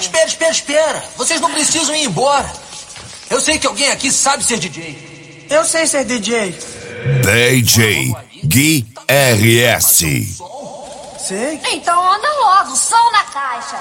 Espera. Vocês não precisam ir embora. Eu sei que alguém aqui sabe ser DJ. Eu sei ser DJ. DJ Gui RS. Sei. Então anda logo, som na caixa.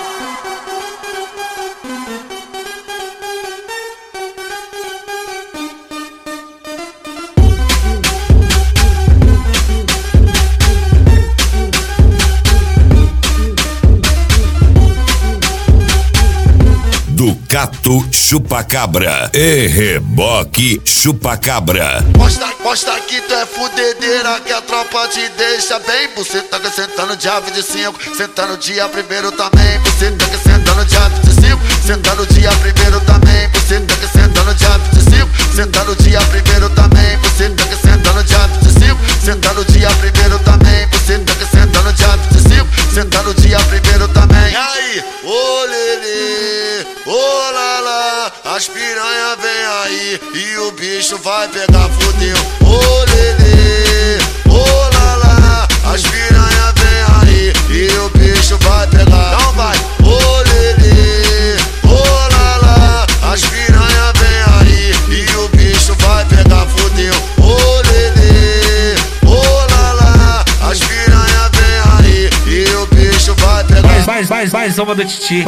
Ducato Chupacabra e Reboque Chupacabra. Mostra que tu é fudedeira, que a tropa te deixa bem. Você tá sentando de ave de 5, sentando dia primeiro também. Você tá sentando de ave de 5, sentando dia primeiro também. Você tá sentando de ave de 5, sentando dia primeiro também. Você tá sentando de ave de 5, sentando dia primeiro também. Você tá sentando de ave de 5, sentando dia primeiro também. E aí, ô lelê, ô lala, as piranha vem aí e o bicho vai pegar, fudeu. Ô lelê, ô lala, as piranha vem aí e o bicho vai pegar. Não vai, ô lelê, ô lala, as piranha vem aí e o bicho vai pegar, fudeu. Ô lelê, ô lala, as piranha vem aí e o bicho vai pegar. Mais uma do Titi,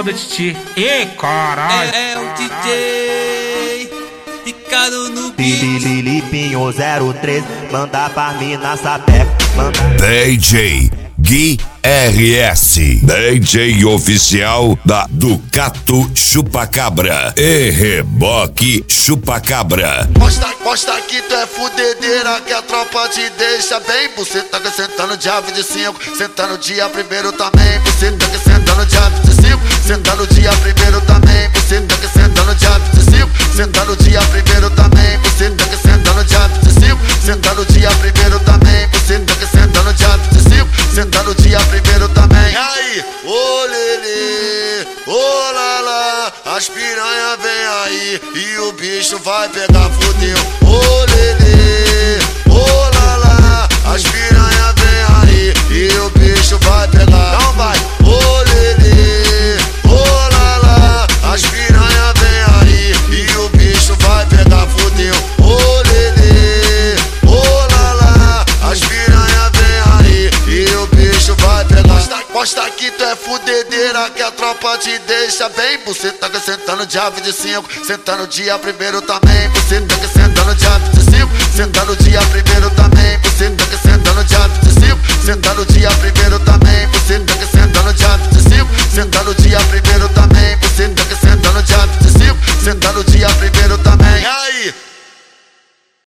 Ê, caralho. É o DJ Ricardo no Filipinho 03, manda pra mim na sapeca. DJ Gui RS, DJ oficial da Ducato Chupacabra e Reboque Chupacabra. Mostra que tu é fudedeira, que a tropa te deixa bem. Você tá sentando de ave de 5, sentando dia primeiro também. Você tá sentando de ave de 5, sentando dia primeiro também. Você tá sentando de ave de 5, sentando dia primeiro também. Você tá sentando de ave de 5, sentando dia primeiro também. Você tá sentando de ave de 5, sentando dia primeiro também. E aí, ô lelê, ô lala, as piranha vem aí e o bicho vai pegar, fudeu. Ô lelê, ô lala, as piranha vem aí e o bicho vai pegar. Não vai, ô lelê, ô lala, as piranha vem aí e o bicho vai pegar, fudeu. Ô lelê, ô lala, as piranha vem aí e o bicho vai pegar. Mostra que tu é fudedeira, que a tropa te deixa bem. Você tá sentando de ave de 5, sentando dia primeiro também. Você tá sentando de ave de 5, sentando dia primeiro também. Você tá sentando de ave de 5, sentando dia primeiro também. Você tá sentando de ave de 5, sentando dia primeiro também. Você tá sentando de ave de 5, sentando dia